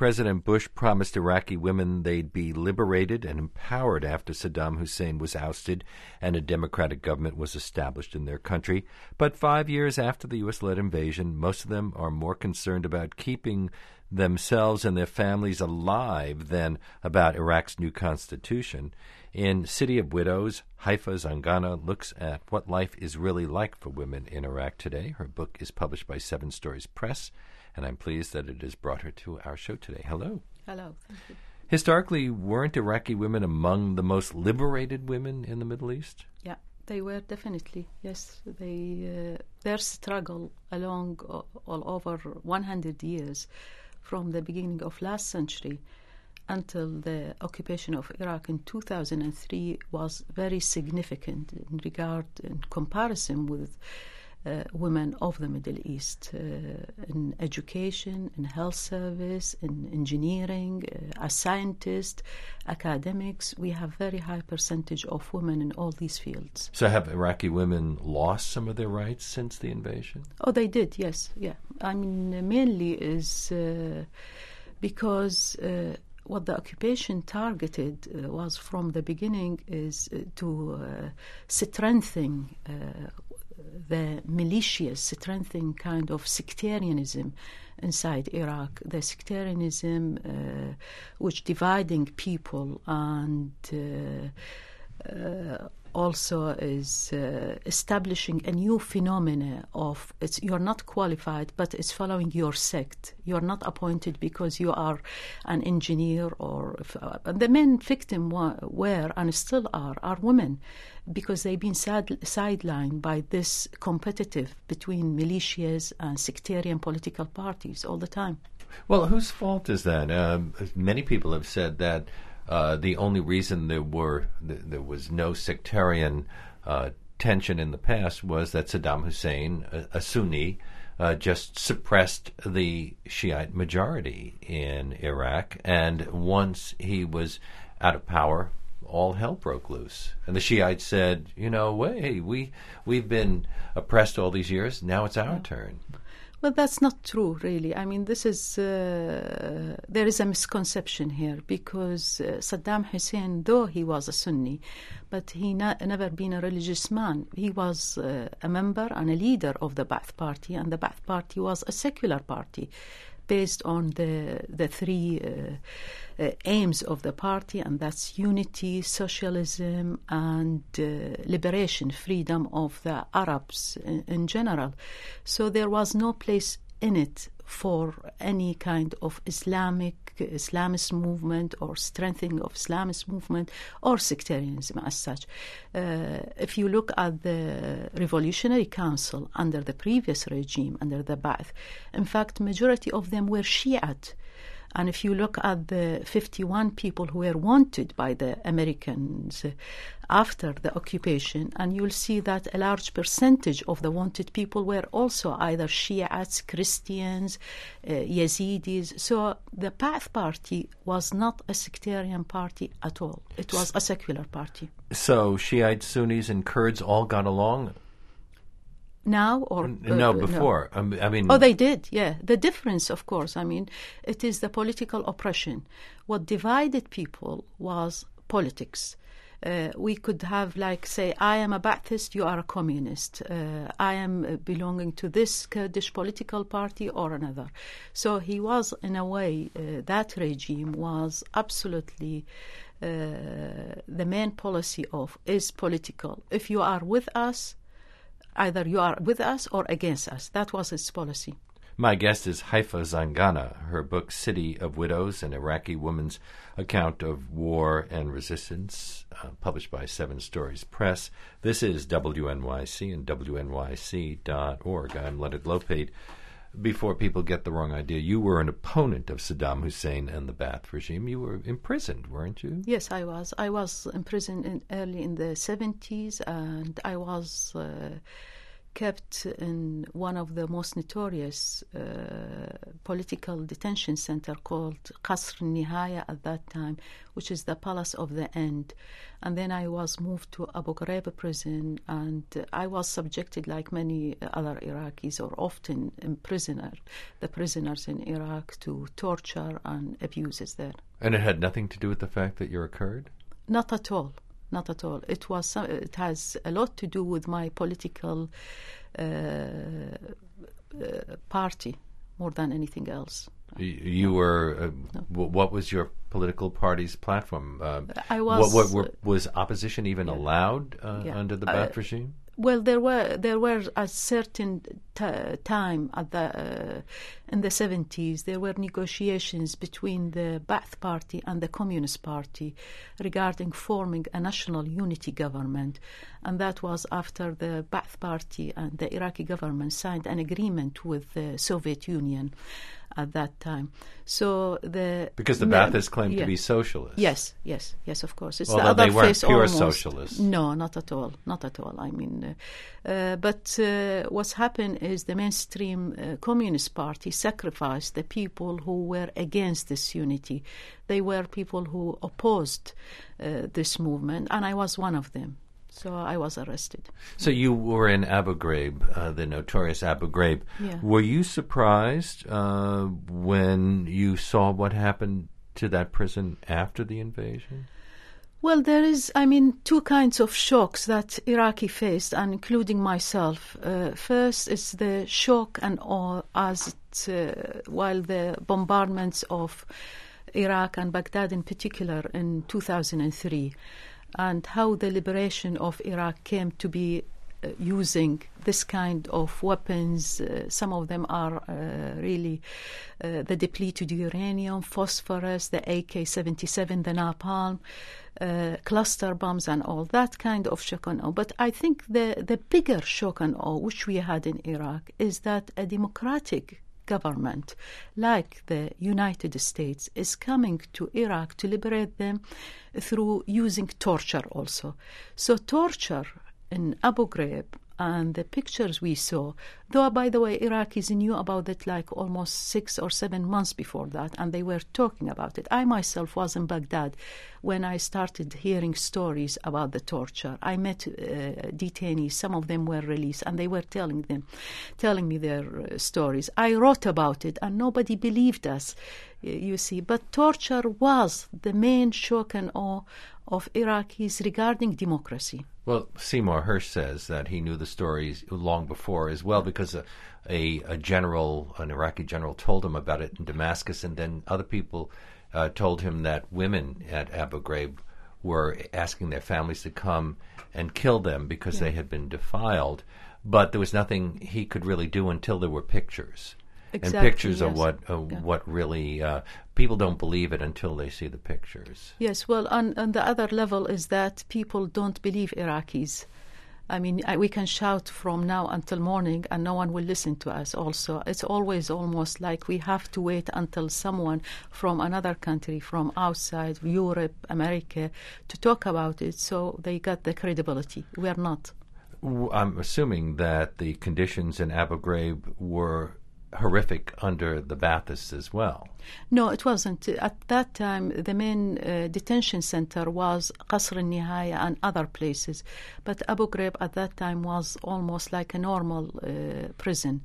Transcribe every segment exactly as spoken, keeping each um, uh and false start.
President Bush promised Iraqi women they'd be liberated and empowered after Saddam Hussein was ousted and a democratic government was established in their country. But five years after the U S-led invasion, most of them are more concerned about keeping themselves and their families alive than about Iraq's new constitution. In City of Widows, Haifa Zangana looks at what life is really like for women in Iraq today. Her book is published by Seven Stories Press, and I'm pleased that it has brought her to our show today. Hello. Hello. Thank you. Historically, weren't Iraqi women among the most liberated women in the Middle East? Yeah, they were definitely. Yes, they uh, their struggle along uh, all over one hundred years, from the beginning of last century until the occupation of Iraq in two thousand three, was very significant in regard, in comparison with uh, women of the Middle East, uh, in education, in health service, in engineering, uh, as scientists, academics. We have very high percentage of women in all these fields. So have Iraqi women lost some of their rights since the invasion? Oh, they did, yes, yeah. I mean, uh, mainly is uh, because uh, what the occupation targeted uh, was from the beginning is uh, to uh, strengthen uh, the militias, strengthening kind of sectarianism inside Iraq, the sectarianism uh, which dividing people and uh, uh, also is uh, establishing a new phenomena of it's you're not qualified, but it's following your sect. You're not appointed because you are an engineer, or if, uh, the main victim wa- were and still are are women, because they've been sad- sidelined by this competitive between militias and sectarian political parties all the time. Well, whose fault is that? Um, many people have said that Uh, the only reason there were th- there was no sectarian uh, tension in the past was that Saddam Hussein, a, a Sunni, uh, just suppressed the Shiite majority in Iraq, and once he was out of power, all hell broke loose. And the Shiites said, you know, hey, we we've been oppressed all these years. Now it's our turn. Well, that's not true, really. I mean, this is uh, there is a misconception here, because uh, Saddam Hussein, though he was a Sunni, but he na- never been a religious man. He was uh, a member and a leader of the Ba'ath Party, and the Ba'ath Party was a secular party based on the the three uh, uh, aims of the party, and that's unity, socialism, and uh, liberation, freedom of the Arabs in, in general. So there was no place in it for any kind of Islamic, Islamist movement or strengthening of Islamist movement or sectarianism as such. Uh, if you look at the Revolutionary Council under the previous regime, under the Ba'ath, in fact, majority of them were Shiite. And if you look at the fifty-one people who were wanted by the Americans after the occupation, and you'll see that a large percentage of the wanted people were also either Shiites, Christians, uh, Yazidis. So the Ba'ath Party was not a sectarian party at all. It was a secular party. So Shiites, Sunnis, and Kurds all got along? Now or uh, no before no. I mean oh they did yeah the difference, of course, I mean, it is the political oppression. What divided people was politics. Uh, we could have, like, say, I am a Ba'athist, you are a communist. Uh, I am uh, belonging to this Kurdish political party or another. So he was, in a way, uh, that regime was absolutely uh, the main policy of is political. If you are with us, either you are with us or against us. That was its policy. My guest is Haifa Zangana. Her book, City of Widows, an Iraqi woman's account of war and resistance, uh, published by Seven Stories Press. This is W N Y C and W N Y C dot org. I'm Leonard Lopate. Before people get the wrong idea, you were an opponent of Saddam Hussein and the Ba'ath regime. You were imprisoned, weren't you? Yes, I was. I was imprisoned in early in the seventies, and I was uh, kept in one of the most notorious uh, political detention center called Qasr al-Nihaya at that time, which is the Palace of the End. And then I was moved to Abu Ghraib prison, and uh, I was subjected, like many other Iraqis, or often imprisoned, the prisoners in Iraq, to torture and abuses there. And it had nothing to do with the fact that you're a Kurd? Not at all. Not at all. It was. Uh, it has a lot to do with my political uh, uh, party more than anything else. You, you were. Uh, no. w- what was your political party's platform? Uh, I was. What, what were, was opposition even yeah. allowed uh, yeah. under the Ba'ath uh, regime? Well, there were there were a certain t- time at the uh, in the seventies. There were negotiations between the Ba'ath Party and the Communist Party regarding forming a national unity government, and that was after the Ba'ath Party and the Iraqi government signed an agreement with the Soviet Union at that time. So the because the Baathists claimed yeah. to be socialists. Yes, yes, yes. Of course, it's although the other they weren't face pure almost. socialists. No, not at all, not at all. I mean, uh, uh, but uh, what's happened is the mainstream uh, Communist Party sacrificed the people who were against this unity. They were people who opposed uh, this movement, and I was one of them. So I was arrested. So you were in Abu Ghraib, uh, the notorious Abu Ghraib. Yeah. Were you surprised uh, when you saw what happened to that prison after the invasion? Well, there is, I mean, two kinds of shocks that Iraqi faced, and including myself. Uh, first is the shock and awe as it, uh, while the bombardments of Iraq and Baghdad in particular in two thousand three, and how the liberation of Iraq came to be uh, using this kind of weapons. Uh, some of them are uh, really uh, the depleted uranium, phosphorus, the A K seventy-seven, the napalm, uh, cluster bombs and all that kind of shock and awe. But I think the, the bigger shock and awe which we had in Iraq is that a democratic government like the United States is coming to Iraq to liberate them through using torture also. So torture in Abu Ghraib and the pictures we saw, though, by the way, Iraqis knew about it like almost six or seven months before that, and they were talking about it. I myself was in Baghdad when I started hearing stories about the torture. I met uh, detainees. Some of them were released, and they were telling them, telling me their uh, stories. I wrote about it, and nobody believed us, you see. But torture was the main shock and awe of Iraqis regarding democracy. Well, Seymour Hersh says that he knew the stories long before as well because a, a, a general, an Iraqi general, told him about it in Damascus, and then other people uh, told him that women at Abu Ghraib were asking their families to come and kill them because yeah. they had been defiled. But there was nothing he could really do until there were pictures. Exactly, and pictures yes. are what uh, yeah. what really uh, people don't believe it until they see the pictures. Yes, well, on, on the other level is that people don't believe Iraqis. I mean, I, we can shout from now until morning, and no one will listen to us. Also, it's always almost like we have to wait until someone from another country, from outside Europe, America, to talk about it, so they got the credibility. We are not. I'm assuming that the conditions in Abu Ghraib were horrific under the Baathists as well. No, it wasn't. At that time, the main uh, detention center was Qasr al-Nihaya and other places. But Abu Ghraib at that time was almost like a normal uh, prison.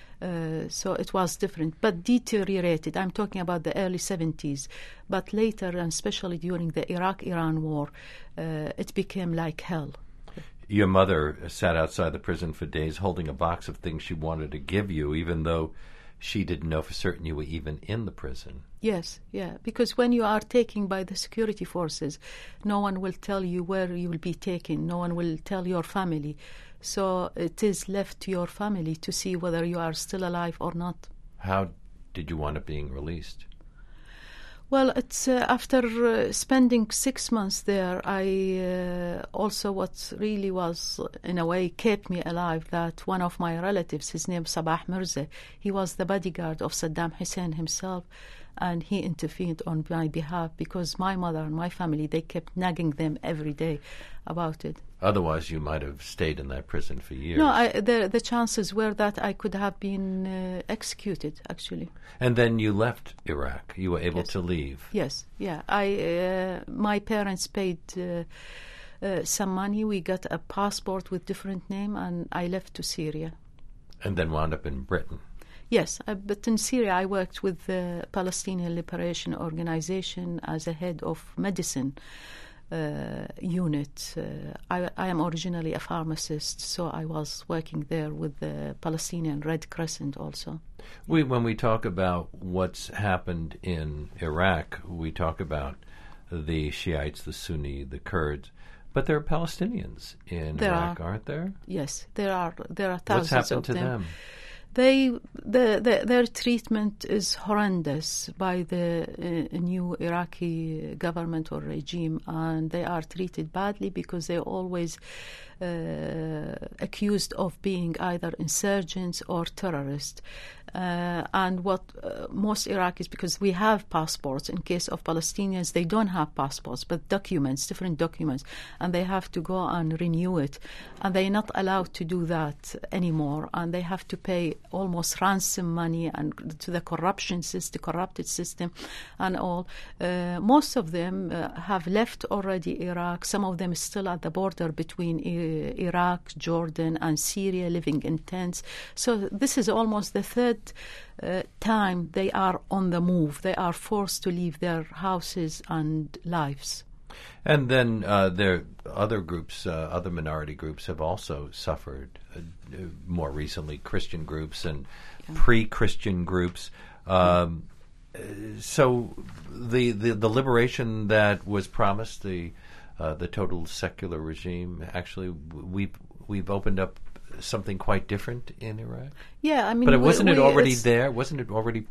Uh, so it was different, but deteriorated. I'm talking about the early seventies. But later, and especially during the Iraq-Iran war, uh, it became like hell. Your mother sat outside the prison for days holding a box of things she wanted to give you, even though she didn't know for certain you were even in the prison. Yes, yeah, because when you are taken by the security forces, no one will tell you where you will be taken. No one will tell your family. So it is left to your family to see whether you are still alive or not. How did you wind up being released? Well, it's uh, after uh, spending six months there, I uh, also what really was, in a way, kept me alive, that one of my relatives, his name Sabah Mirza, he was the bodyguard of Saddam Hussein himself, and he intervened on my behalf because my mother and my family, they kept nagging them every day about it. Otherwise, you might have stayed in that prison for years. No, I, the the chances were that I could have been uh, executed, actually. And then you left Iraq. You were able Yes. to leave. Yes, yeah. I uh, my parents paid uh, uh, some money. We got a passport with different name, and I left to Syria. And then wound up in Britain. Yes, uh, but in Syria I worked with the Palestinian Liberation Organization as a head of medicine uh, unit. Uh, I, I am originally a pharmacist, so I was working there with the Palestinian Red Crescent also. We, when we talk about what's happened in Iraq, we talk about the Shiites, the Sunni, the Kurds, but there are Palestinians in There Iraq, are. aren't there? Yes, there are there are What's thousands happened of to them. them? They, the, the, their treatment is horrendous by the uh, new Iraqi government or regime, and they are treated badly because they're always uh, accused of being either insurgents or terrorists. Uh, and what uh, most Iraqis, because we have passports, in case of Palestinians, they don't have passports, but documents, different documents, and they have to go and renew it. And they're not allowed to do that anymore, and they have to pay almost ransom money and to the corruption system, corrupted system, and all. Uh, most of them uh, have left already Iraq. Some of them are still at the border between I- Iraq, Jordan, and Syria, living in tents. So this is almost the third uh, time they are on the move. They are forced to leave their houses and lives. And then uh, there other groups, uh, other minority groups have also suffered uh, more recently, Christian groups and Yeah. pre-Christian groups. Um, uh, so the, the the liberation that was promised, the uh, the total secular regime, actually we've we've opened up something quite different in Iraq. Yeah, I mean, But it, we- wasn't it we- already it's- there? Wasn't it already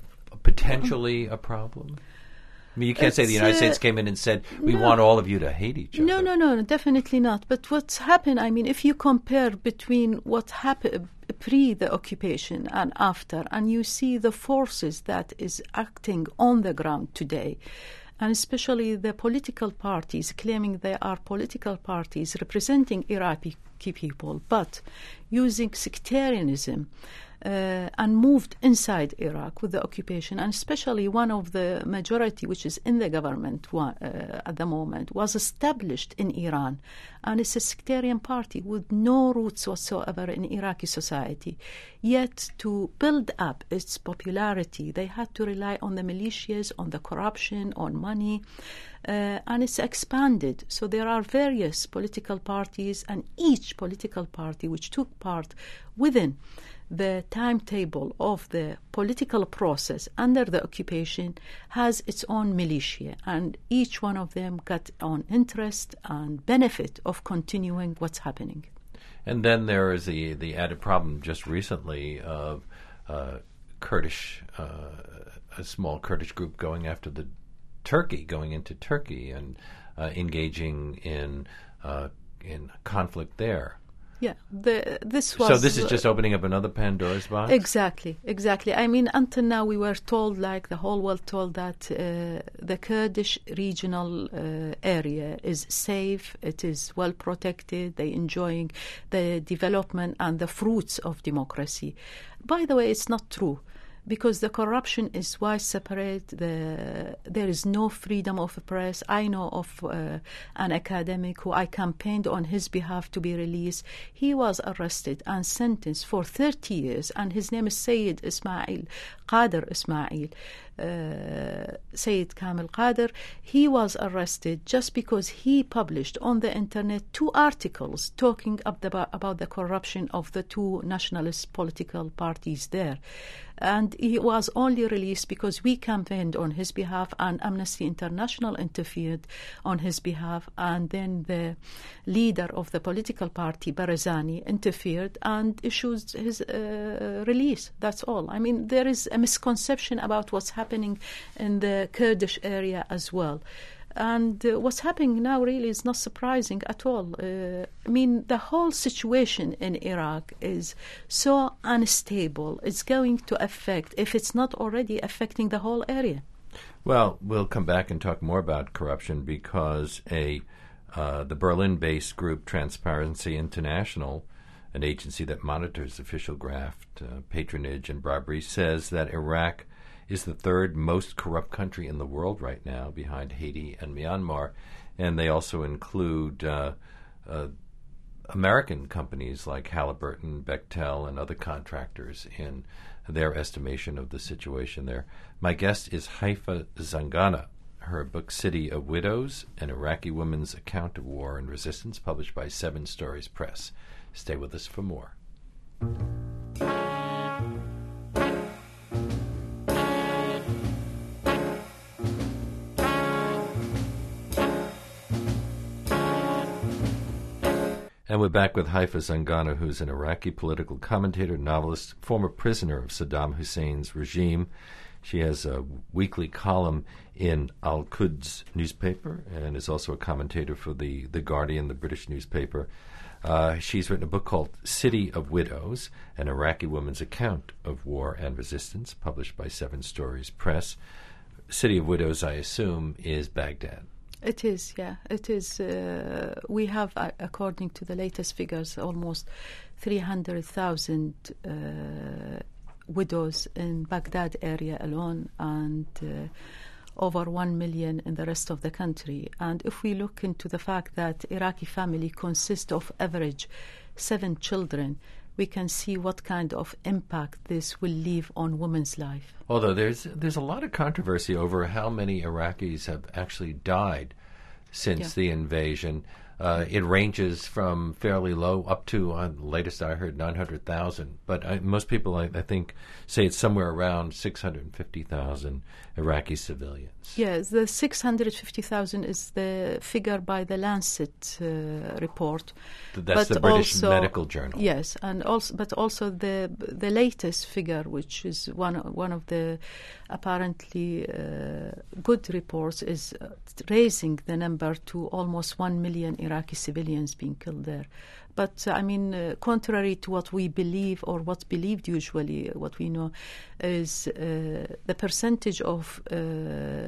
potentially a problem? I mean, you can't say the It's, United uh, States came in and said, we no. want all of you to hate each other. No, no, no, definitely not. But what's happened, I mean, if you compare between what happened pre the occupation and after, and you see the forces that is acting on the ground today, and especially the political parties claiming they are political parties representing Iraqi people, but using sectarianism, Uh, and moved inside Iraq with the occupation, and especially one of the majority, which is in the government one, uh, at the moment, was established in Iran, and it's a sectarian party with no roots whatsoever in Iraqi society. Yet to build up its popularity, they had to rely on the militias, on the corruption, on money, uh, and it's expanded. So there are various political parties, and each political party which took part within the timetable of the political process under the occupation has its own militia, and each one of them got on interest and benefit of continuing what's happening. And then there is the, the added problem just recently of uh, Kurdish, uh, a small Kurdish group going after the Turkey, going into Turkey and uh, engaging in uh, in conflict there. Yeah, the, this was... So this is just opening up another Pandora's box? Exactly, exactly. I mean, until now we were told, like the whole world told, that uh, the Kurdish regional uh, area is safe, it is well protected, they enjoying the development and the fruits of democracy. By the way, it's not true, because the corruption is widespread. The, there is no freedom of the press. I know of uh, an academic who I campaigned on his behalf to be released. He was arrested and sentenced for thirty years, and his name is Sayyid Ismail, Qadir Ismail, uh, Sayyid Kamil Qadir. He was arrested just because he published on the internet two articles talking about, about the corruption of the two nationalist political parties there. And he was only released because we campaigned on his behalf, and Amnesty International interfered on his behalf, and then the leader of the political party, Barzani, interfered and issued his uh, release. That's all. I mean, there is a misconception about what's happening in the Kurdish area as well. And uh, what's happening now really is not surprising at all. Uh, I mean, the whole situation in Iraq is so unstable. It's going to affect, if it's not already affecting the whole area. Well, we'll come back and talk more about corruption because a Uh, the Berlin-based group Transparency International, an agency that monitors official graft, uh, patronage, and bribery, says that Iraq is the third most corrupt country in the world right now, behind Haiti and Myanmar. And they also include uh, uh, American companies like Halliburton, Bechtel, and other contractors in their estimation of the situation there. My guest is Haifa Zangana. Her book, City of Widows, An Iraqi Woman's Account of War and Resistance, published by Seven Stories Press. Stay with us for more. And we're back with Haifa Zangana, who's an Iraqi political commentator, novelist, former prisoner of Saddam Hussein's regime. She has a weekly column in Al-Quds newspaper and is also a commentator for the, the Guardian, the British newspaper. Uh, she's written a book called City of Widows, An Iraqi Woman's Account of War and Resistance, published by Seven Stories Press. City of Widows, I assume, is Baghdad. It is, yeah. It is. Uh, we have, uh, according to the latest figures, almost three hundred thousand uh, widows in Baghdad area alone, and uh, over one million in the rest of the country. And if we look into the fact that Iraqi family consists of average seven children, we can see what kind of impact this will leave on women's life. Although there's there's a lot of controversy over how many Iraqis have actually died since yeah. the invasion. Uh, it ranges from fairly low up to, uh, latest I heard, nine hundred thousand. But I, most people, I, I think, say it's somewhere around six hundred fifty thousand Iraqi civilians. Yes, the six hundred fifty thousand is the figure by the Lancet uh, report. That's but the British also, Medical Journal. Yes, and also, but also the the latest figure, which is one one of the apparently uh, good reports, is uh, raising the number to almost one million Iraqi civilians being killed there. But, uh, I mean, uh, contrary to what we believe or what's believed usually, uh, what we know is uh, the percentage of uh,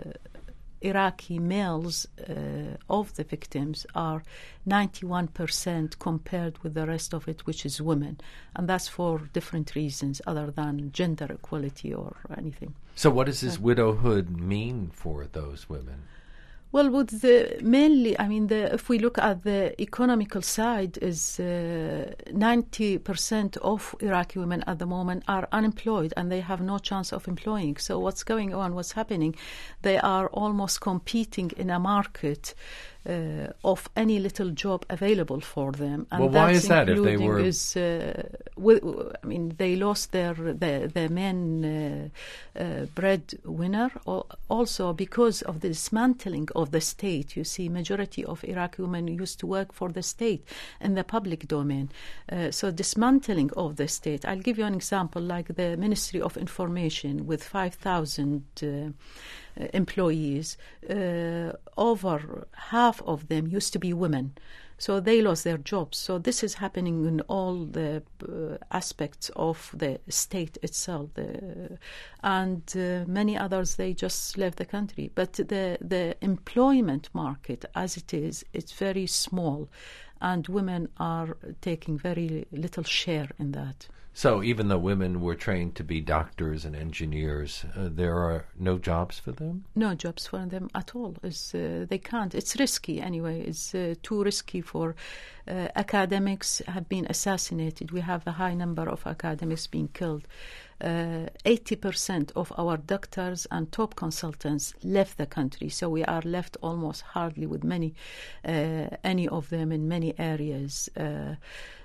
Iraqi males uh, of the victims are ninety-one percent compared with the rest of it, which is women. And that's for different reasons other than gender equality or anything. So what does this uh, widowhood mean for those women? Well, with the mainly, I mean, the, if we look at the economical side, is uh, ninety percent of Iraqi women at the moment are unemployed and they have no chance of employing. So what's going on, what's happening, they are almost competing in a market uh, of any little job available for them. And well, why that's is that if they were... Is, uh, with, I mean, they lost their, their, their main uh, uh, breadwinner, also because of the dismantling of the state. You see, majority of Iraqi women used to work for the state in the public domain. Uh, so dismantling of the state. I'll give you an example, like the Ministry of Information with five thousand uh, uh, employees. Uh, over half of them used to be women. So they lost their jobs. So this is happening in all the uh, aspects of the state itself. The, and uh, many others, they just left the country. But the, the employment market, as it is, it's very small. And women are taking very little share in that. So even though women were trained to be doctors and engineers, uh, there are no jobs for them? No jobs for them at all. It's, uh, they can't. It's risky anyway. It's uh, too risky for uh, academics have been assassinated. We have a high number of academics being killed. Uh, eighty percent of our doctors and top consultants left the country. So we are left almost hardly with many, uh, any of them in many areas. Uh,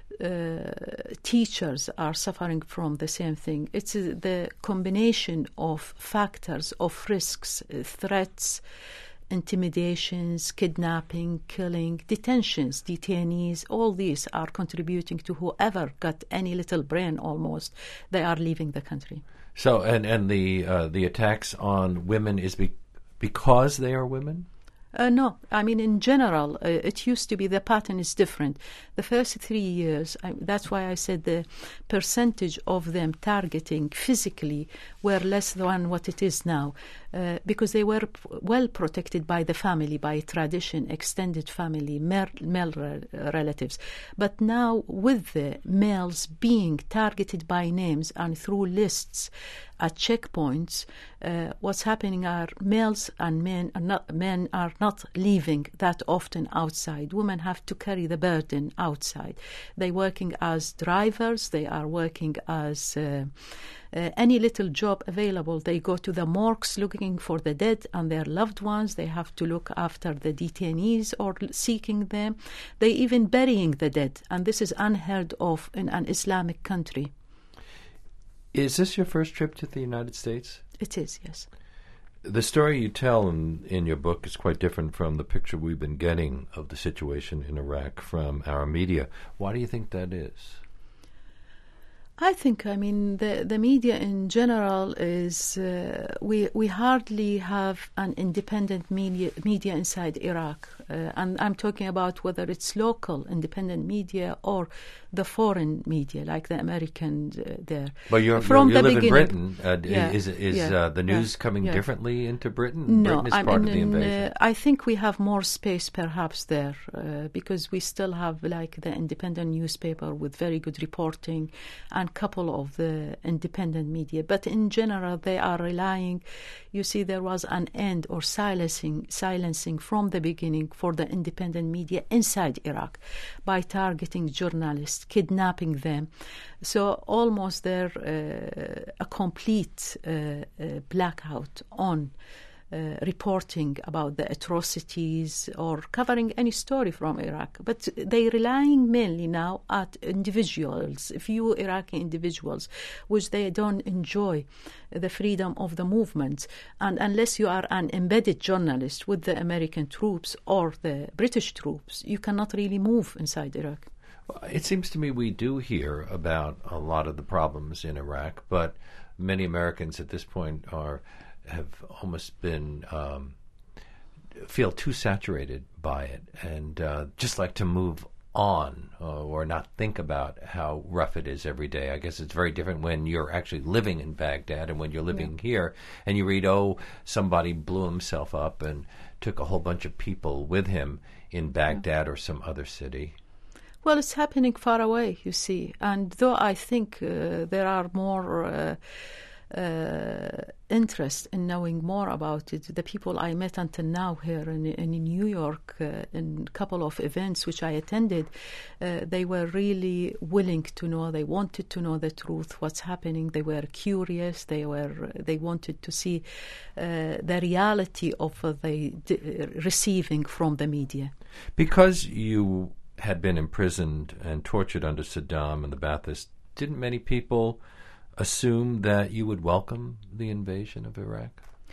Uh, teachers are suffering from the same thing. It's uh, the combination of factors, of risks, uh, threats, intimidations, kidnapping, killing, detentions, detainees. All these are contributing to whoever got any little brain almost, they are leaving the country. So, and, and the, uh, the attacks on women is be- because they are women? Uh, no, I mean, in general, uh, it used to be the pattern is different. The first three years, I, that's why I said the percentage of them targeting physically were less than what it is now. uh, because they were p- well protected by the family, by tradition, extended family, male, male re- relatives. But now, with the males being targeted by names and through lists at checkpoints, uh, what's happening are males and men are not men are not leaving that often outside. Women have to carry the burden outside. They're working as drivers. They are working as uh, uh, any little job available. They go to the morgues looking for the dead and their loved ones. They have to look after the detainees or seeking them. They even burying the dead, and this is unheard of in an Islamic country. Is this your first trip to the United States? It is, yes. The story you tell in, in your book is quite different from the picture we've been getting of the situation in Iraq from our media. Why do you think that is? I think, I mean, the, the media in general is, uh, we we hardly have an independent media, media inside Iraq. Uh, and I'm talking about whether it's local independent media or the foreign media, like the American uh, there. But you're, From you're, you the live beginning, in Britain. Uh, yeah, is is yeah, uh, the news yeah, coming yeah. differently into Britain? No, Britain is I part mean, of the invasion. Uh, I think we have more space perhaps there uh, because we still have like the independent newspaper with very good reporting and couple of the independent media. But in general, they are relying, you see, there was an end or silencing, silencing from the beginning for the independent media inside Iraq by targeting journalists, kidnapping them. So almost there uh, a complete uh, uh, blackout on Uh, reporting about the atrocities or covering any story from Iraq. But they're relying mainly now at individuals, few Iraqi individuals, which they don't enjoy the freedom of the movement. And unless you are an embedded journalist with the American troops or the British troops, you cannot really move inside Iraq. Well, it seems to me we do hear about a lot of the problems in Iraq, but many Americans at this point are have almost been um, feel too saturated by it and uh, just like to move on uh, or not think about how rough it is every day. I guess it's very different when you're actually living in Baghdad and when you're living yeah. here and you read, oh, somebody blew himself up and took a whole bunch of people with him in Baghdad yeah. or some other city. Well, it's happening far away, you see. And though I think uh, there are more Uh, Uh, interest in knowing more about it. The people I met until now here in, in New York uh, in a couple of events which I attended, uh, they were really willing to know. They wanted to know the truth, what's happening. They were curious. They were. They wanted to see uh, the reality of uh, the d- receiving from the media. Because you had been imprisoned and tortured under Saddam and the Baathists, didn't many people assume that you would welcome the invasion of Iraq?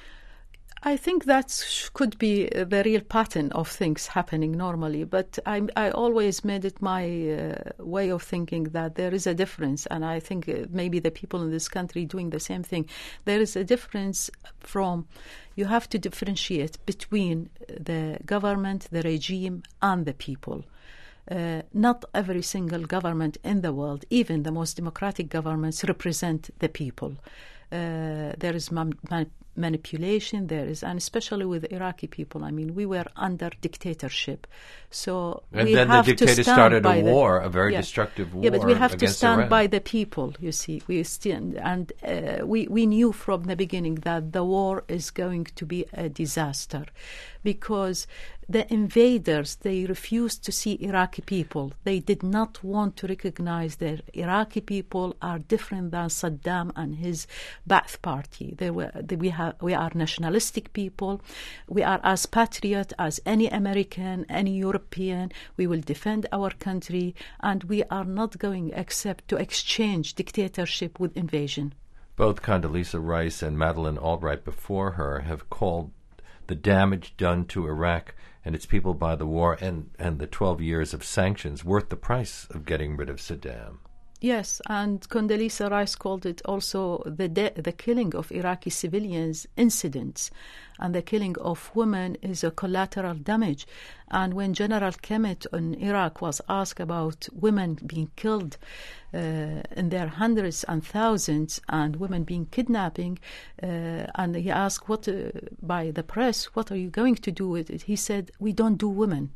I think that could be the real pattern of things happening normally, but I, I always made it my uh, way of thinking that there is a difference, and I think uh, maybe the people in this country doing the same thing. There is a difference from, you have to differentiate between the government, the regime, and the people. Uh, not every single government in the world, even the most democratic governments, represent the people. Uh, there is man- man- manipulation, there is, and especially with Iraqi people. I mean, we were under dictatorship. So and we then have the dictator to stand started by a the, war, a very yeah. destructive war. Yeah, but we have to stand Iran. by the people, you see. We stand, and uh, we, we knew from the beginning that the war is going to be a disaster because the invaders, they refused to see Iraqi people. They did not want to recognize that Iraqi people are different than Saddam and his Ba'ath Party. They were, they, we, have, we are nationalistic people. We are as patriot as any American, any European. We will defend our country, and we are not going except to exchange dictatorship with invasion. Both Condoleezza Rice and Madeleine Albright before her have called the damage done to Iraq and its people by the war and, and the twelve years of sanctions worth the price of getting rid of Saddam. Yes, and Condoleezza Rice called it also the de- the killing of Iraqi civilians incidents, and the killing of women is a collateral damage. And when General Kemet in Iraq was asked about women being killed uh, in their hundreds and thousands, and women being kidnapping, uh, and he asked what uh, by the press, what are you going to do with it? He said, we don't do women.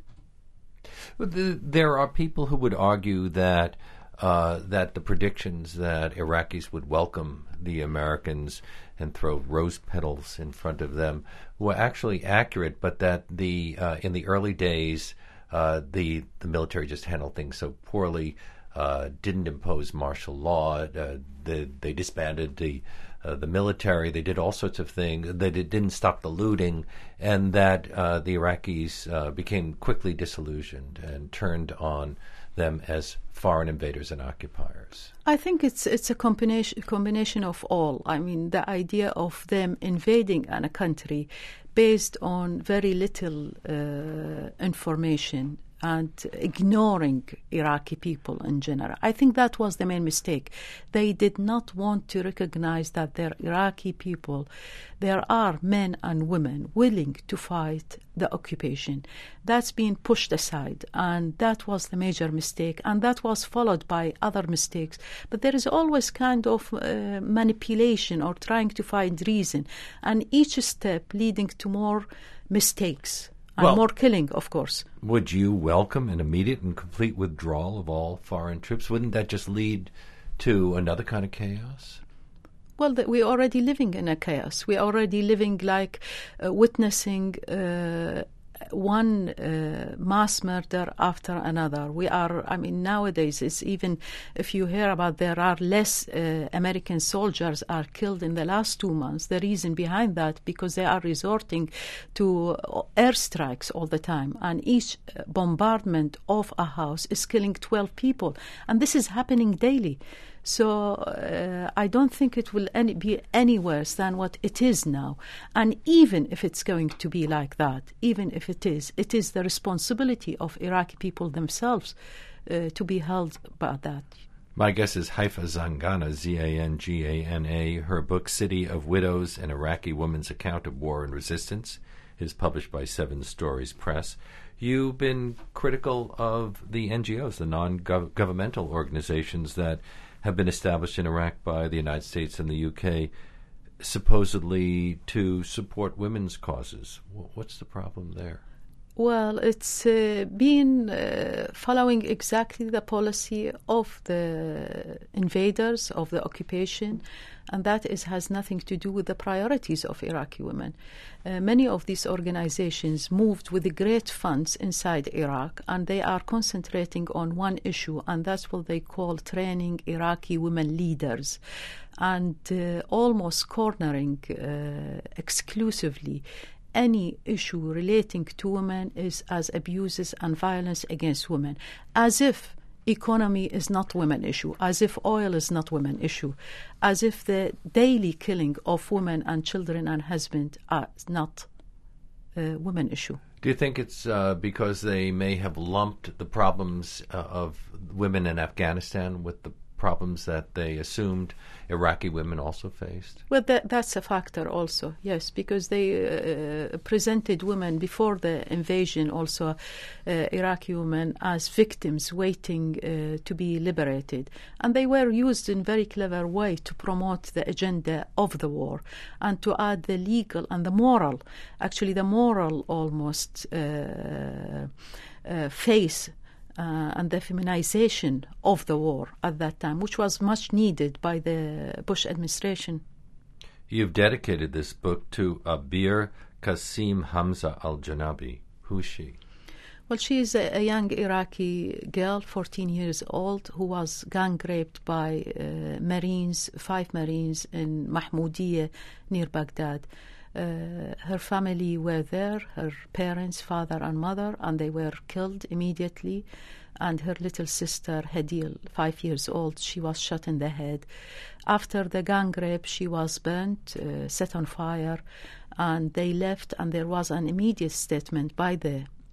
There are people who would argue that Uh, that the predictions that Iraqis would welcome the Americans and throw rose petals in front of them were actually accurate, but that the uh, in the early days uh, the the military just handled things so poorly, uh, didn't impose martial law, uh, they, they disbanded the uh, the military, they did all sorts of things, they did, didn't stop the looting, and that uh, the Iraqis uh, became quickly disillusioned and turned on them as foreign invaders and occupiers. I think it's it's a combination combination of all. I mean, the idea of them invading a country based on very little uh, information and ignoring Iraqi people in general. I think that was the main mistake. They did not want to recognize that there are Iraqi people, there are men and women willing to fight the occupation. That's been pushed aside, and that was the major mistake, and that was followed by other mistakes. But there is always kind of uh, manipulation or trying to find reason, and each step leading to more mistakes. And well, more killing, of course. Would you welcome an immediate and complete withdrawal of all foreign troops? Wouldn't that just lead to another kind of chaos? Well, th- we're already living in a chaos. We're already living like uh, witnessing uh, one uh, mass murder after another. We are, I mean, nowadays, it's even, if you hear about there are less uh, American soldiers are killed in the last two months. The reason behind that, because they are resorting to airstrikes all the time. And each bombardment of a house is killing twelve people. And this is happening daily. So uh, I don't think it will any, be any worse than what it is now. And even if it's going to be like that, even if it is, it is the responsibility of Iraqi people themselves uh, to be held by that. My guest is Haifa Zangana, Z A N G A N A. Her book, City of Widows, An Iraqi Woman's Account of War and Resistance, is published by Seven Stories Press. You've been critical of the N G Os, the non-governmental organizations that have been established in Iraq by the United States and the U K, supposedly to support women's causes. What's the problem there? Well, it's uh, been uh, following exactly the policy of the invaders, of the occupation, and that is has nothing to do with the priorities of Iraqi women. Uh, many of these organizations moved with the great funds inside Iraq, and they are concentrating on one issue, and that's what they call training Iraqi women leaders, and uh, almost cornering uh, exclusively any issue relating to women is as abuses and violence against women, as if economy is not women issue, as if oil is not women issue, as if the daily killing of women and children and husbands are not a women issue. Do you think it's uh, because they may have lumped the problems uh, of women in Afghanistan with the problems that they assumed Iraqi women also faced? Well, that, that's a factor also, yes, because they uh, presented women before the invasion, also uh, Iraqi women, as victims waiting uh, to be liberated. And they were used in a very clever way to promote the agenda of the war and to add the legal and the moral, actually the moral almost uh, uh, face Uh, and the feminization of the war at that time, which was much needed by the Bush administration. You've dedicated this book to Abir Qasim Hamza al-Janabi. Who's she? Well, she is a, a young Iraqi girl, fourteen years old, who was gang raped by uh, Marines, five Marines in Mahmoudiyah near Baghdad. Uh, her family were there, her parents, father and mother, and they were killed immediately. And her little sister, Hadil, five years old, she was shot in the head. After the gang rape, she was burnt, uh, set on fire, and they left, and there was an immediate statement by the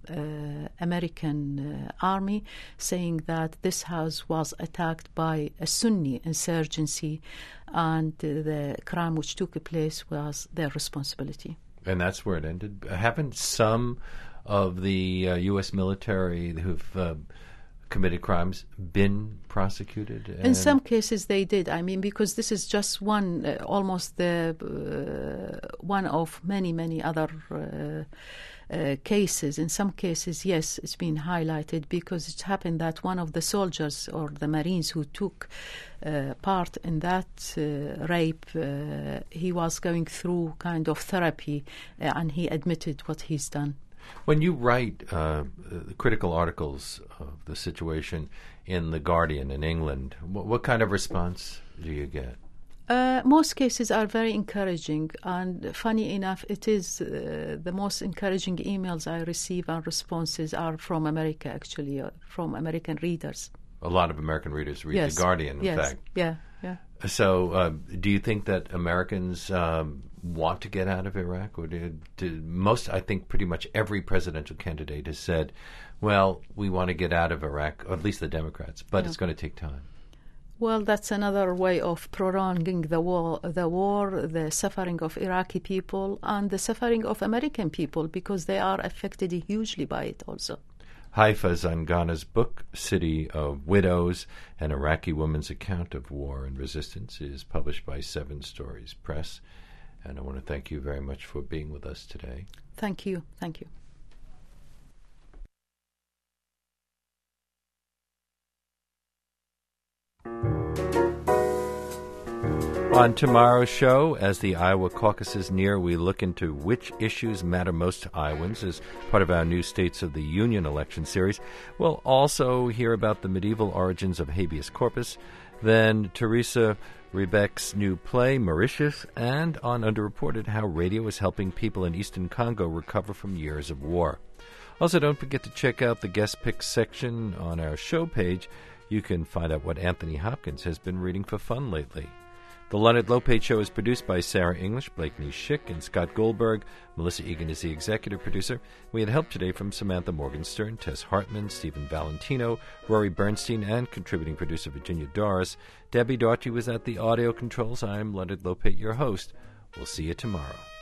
uh, American uh, army, saying that this house was attacked by a Sunni insurgency, and uh, the crime which took place was their responsibility. And that's where it ended. Haven't some of the uh, U S military who've uh, committed crimes been prosecuted? In some cases they did. I mean, because this is just one, uh, almost the uh, one of many, many other uh, uh, cases. In some cases, yes, it's been highlighted because it happened that one of the soldiers or the Marines who took uh, part in that uh, rape, uh, he was going through kind of therapy uh, and he admitted what he's done. When you write uh, critical articles of the situation in The Guardian in England, what, what kind of response do you get? Uh, most cases are very encouraging, and funny enough, it is uh, the most encouraging emails I receive and responses are from America, actually, uh, from American readers. A lot of American readers read yes. The Guardian, in yes. fact. Yeah, yeah. So uh, do you think that Americans um, want to get out of Iraq? Or do, do most, I think pretty much every presidential candidate has said, well, we want to get out of Iraq, or at least the Democrats, but yeah. it's going to take time. Well, that's another way of prolonging the war, the war, the suffering of Iraqi people, and the suffering of American people, because they are affected hugely by it also. Haifa Zangana's book, City of Widows, an Iraqi woman's account of war and resistance, is published by Seven Stories Press. And I want to thank you very much for being with us today. Thank you. Thank you. On tomorrow's show, as the Iowa caucuses near, we look into which issues matter most to Iowans as part of our new States of the Union election series. We'll also hear about the medieval origins of habeas corpus, then Teresa Rebeck's new play, Mauritius, and on Underreported, how radio is helping people in eastern Congo recover from years of war. Also, don't forget to check out the guest picks section on our show page. You can find out what Anthony Hopkins has been reading for fun lately. The Leonard Lopate Show is produced by Sarah English, Blakeney Schick, and Scott Goldberg. Melissa Egan is the executive producer. We had help today from Samantha Morgenstern, Tess Hartman, Stephen Valentino, Rory Bernstein, and contributing producer Virginia Doris. Debbie Daughtry was at the audio controls. I'm Leonard Lopate, your host. We'll see you tomorrow.